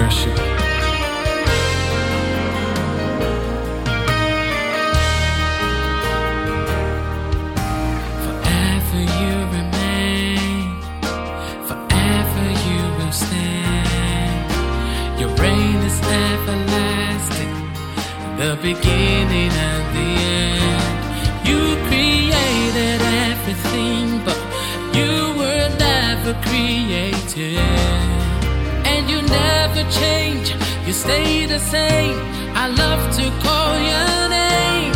worship. Forever you remain, forever you will stand. Your reign is everlasting, the beginning and the end. You created everything, but you were never created. And you never change, you stay the same. I love to call your name.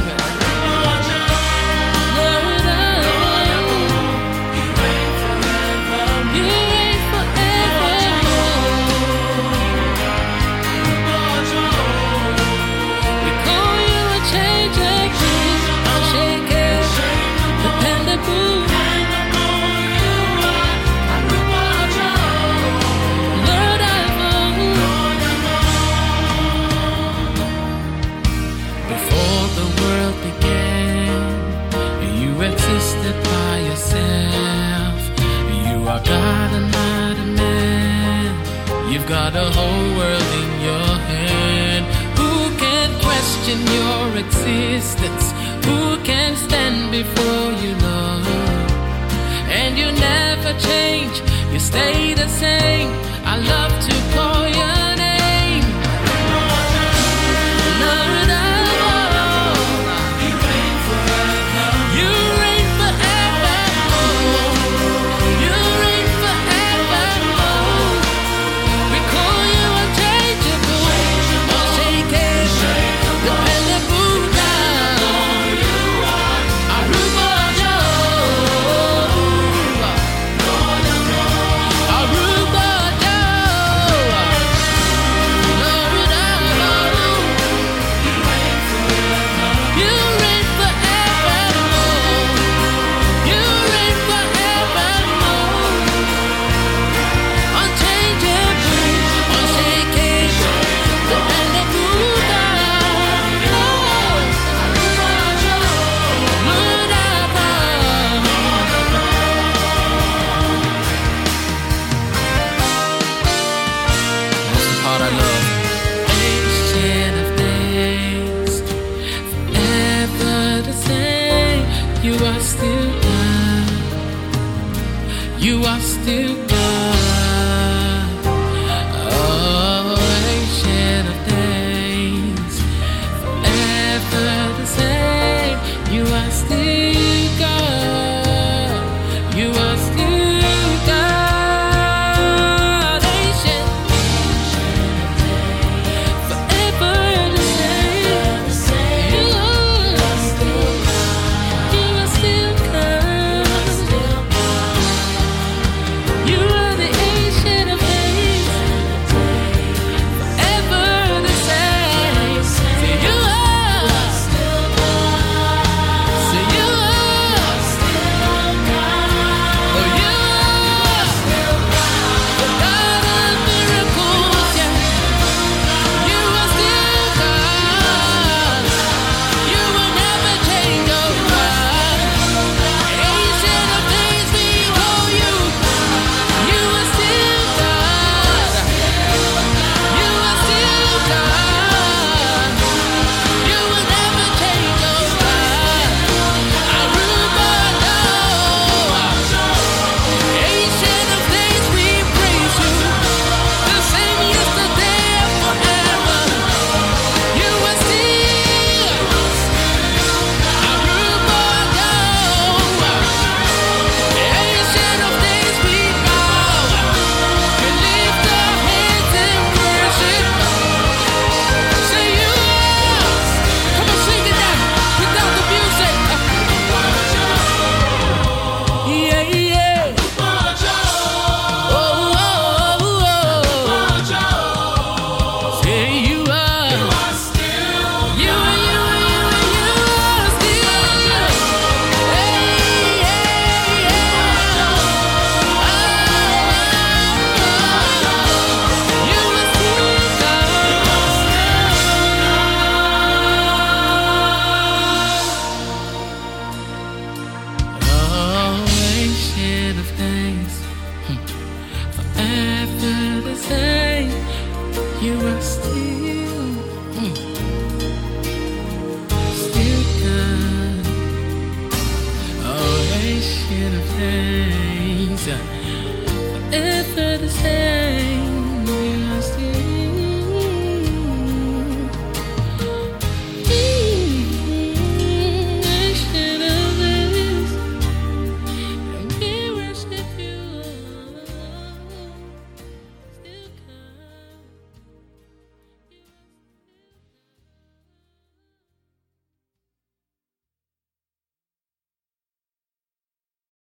Lord, you reign forever. You reign forever. We call you a changer, unshakable, dependable. Existed by yourself. You are God and not a man. You've got a whole world in your hand. Who can question your existence? Who can stand before you, Lord? And you never change, you stay the same. I love to call your name. Lord, you are still God. You are still God. Oh, Ancient of Days, forever the same. You are still God. You are still God. Ancient, forever the same. You are still God. You are still God. You are the You are still